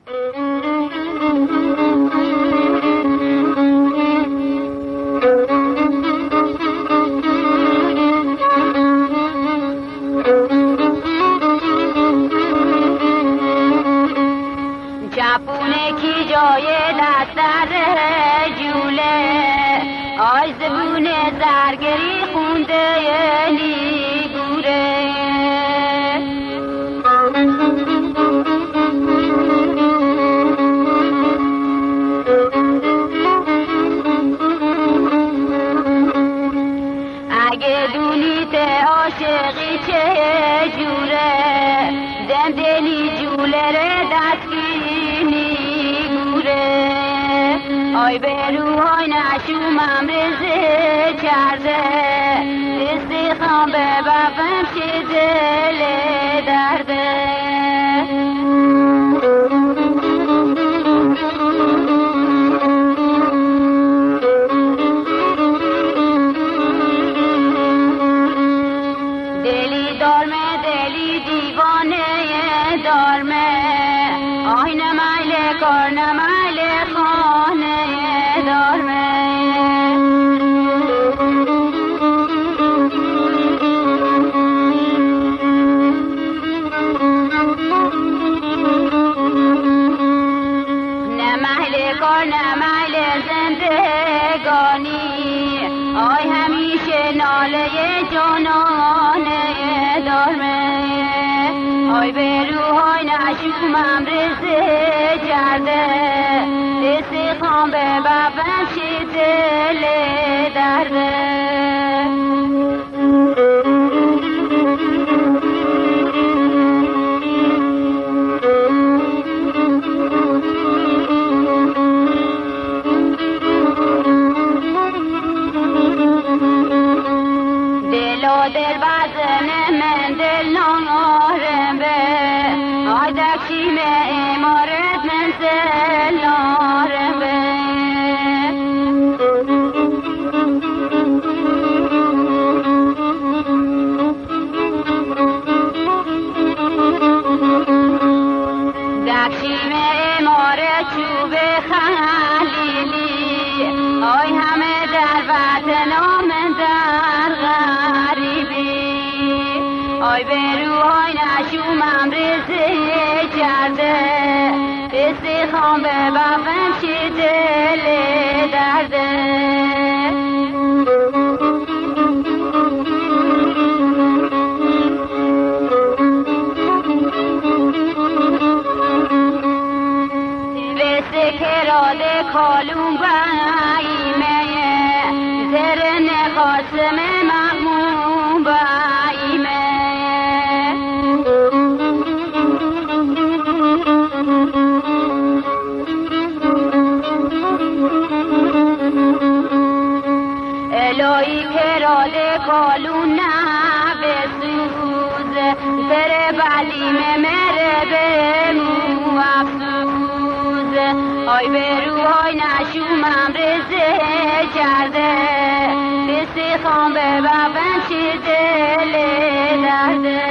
چپونه کی جای دستر جوله آی زبونه زرگری خونده نیگوره اگه دونیت عاشقی چه جوره دم دلی جوله ره دستگینی گوره آی بروهای نشومم رزه کرده استخوام به بابم چه دل درده دلی دارمه دلی دیوانه دارمه آی نمایل کار نمایل خانه دارمه نمایل کار نمایل زندگانی آی همیشه ناله جانانه دارمه آی به روحای نشومم رزه کرده استخوام به بابم چه دل درده دل بزن من دل نارم به آی دکشیم امارت من زل نارم به دکشیم امارت چوب خلیلی آی همه در وطن من در غریبی آی به روحای نشومم رزه کرده استخوام به بابم چه دل درده کرده کالون بایمه زر نخواستم مغموم بایمه الهی کرده کالون نبسوز زر بلیمه مره بمو افسوز آی به روحای نشومم رزه کرده استخوام به بابم چه دل درده